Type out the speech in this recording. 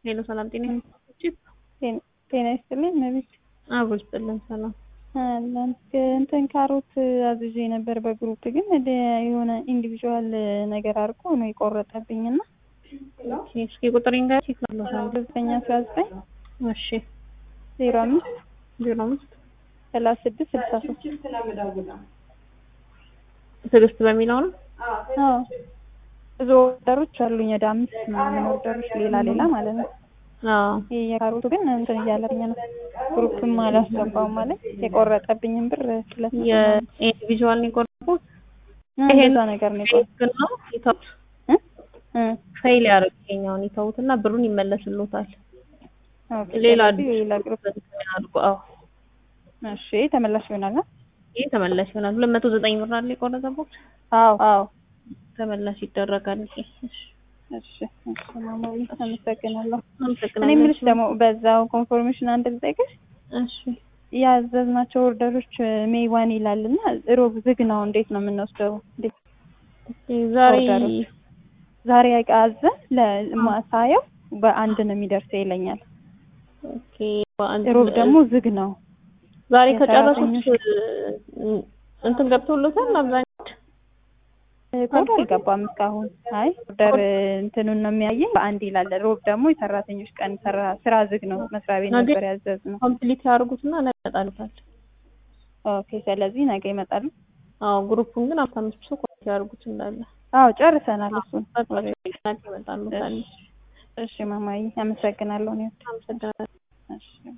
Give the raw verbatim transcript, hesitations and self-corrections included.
ሄሎ ሰላም ጤና ጤና ጤና ይስጥልኝ ነብይ። አዎ ይስጥልኝ ሰላም። አለን እንትን ካሮት አዝዤ ነበር በግሩፕ ግን የሆነ ኢንዲቪጁዋል ነገር አድርጎ ነው የቆረጠብኝና ኦኬ እስኪ ቁጥሬን ጋር ቼክ አድርገው ዘጠኝ አስራ ዘጠኝ እሺ ዜሮ አምስት ዜሮ አምስት ሰላሳ ስድስት ስልሳ ሶስት ትዕግስት በሚለው ነው። አዎ ብዙ ኦርደሮች አሉኝ ወደ አምስት ምናምን ኦርደሮች ሌላ ሌላ ማለት ነው። አዎ የካሮቱ ግን እንትን እያለኝ ነው ግሩፕም አላስገባውም ማለት የቆረጠብኝን ብር ሁለት የኢንዲቪጁዋል ነው የቆረጠው። ይሄን ነገር ነው የቆረጠው ነው ይተውት እ ፌል ያደርገኛው ነው ይተውትና ብሩን ይመለስልዎታል። ኦኬ ሌላ ሌላ ግሩፕ አድርጎ አዎ እሺ ተመላሽ ይሆናል። ይሄ ተመላሽ ይሆናል። ሁለት መቶ ዘጠኝ ብር አይደል የቆረጠው? አዎ አዎ ተመላሽ ይደረጋል። እሺ እሺ እሺ ማማዬ አመሰግናለሁ። አመሰግናለሁ። እኔ የምልሽ ደግሞ በዛው ኮንፎርሜሽን አንድ ልጠይቅሽ። እሺ ያዘዝናቸው ኦርደሮች ሜይ ዋን ይላልና ሮብ ዝግ ነው። እንዴት ነው የምንወስደው? እንዴት ዛሬ ዛሬ አዘን ለማሳየው በአንድ ነው የሚደርሰው ይለኛል። ኦኬ በአንድ ሮብ ደግሞ ዝግ ነው። ዛሬ ከጨረሱት እንትን ገብቶልታል አብዛኛው ኮድ አልገባም እስካሁን። አይ ኦርደር እንትኑን ነው የሚያየኝ በአንድ ይላል። ሮብ ደግሞ የሰራተኞች ቀን ሰራ ስራ ዝግ ነው መስሪያ ቤት ነበር ያዘዝነው። ኮምፕሊት ያርጉትና ነገ ይመጣሉታል። ኦኬ ስለዚህ ነገ ይመጣሉ። አዎ ግሩፑን ግን አምሳ አምስት ሰው ኮምፕሊት ያርጉት እንዳለ። አዎ ጨርሰናል እሱን። ይመጣሉታል። እሺ ማማዬ አመሰግናለሁ። እኔ አመሰግናለሁ። እሺ